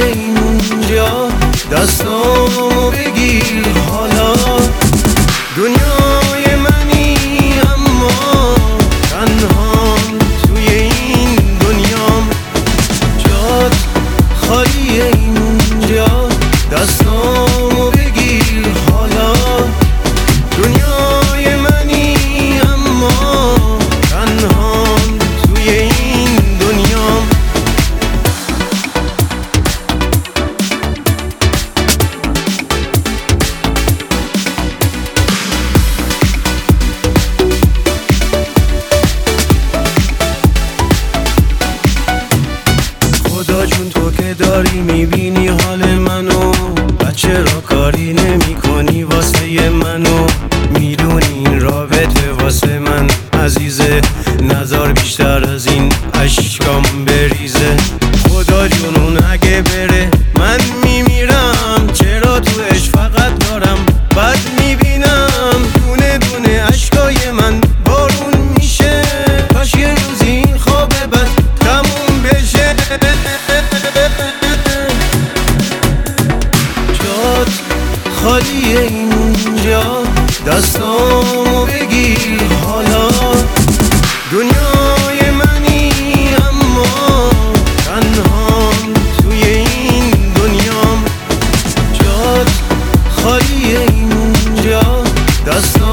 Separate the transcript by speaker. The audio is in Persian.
Speaker 1: اینجا، دستامو بگیر حالا. دنیای منی اما تنهام توی این دنیام، جات خالی اینجا، دستامو بگیر حالا. دنیای منی اما تنهام توی این دنیام. خدا جون تو که داری میبینی حال منو، بچه را کاری نمی کنی واسه منو. میدونی این رابطه واسه من عزیزه، نذار بیشتر از این اشکام بریزه. خدا جونون اگه بره من میمیرم، چرا توش فقط دارم بد میبینم. دونه دونه اشکای من بارون میشه، کاش یه روزی این خواب بد تموم بشه. جات خالی اینجا، دستامو بگیر حالا. دنیای منی اما تنهام توی این دنیام، جات خالی اینجا، دستامو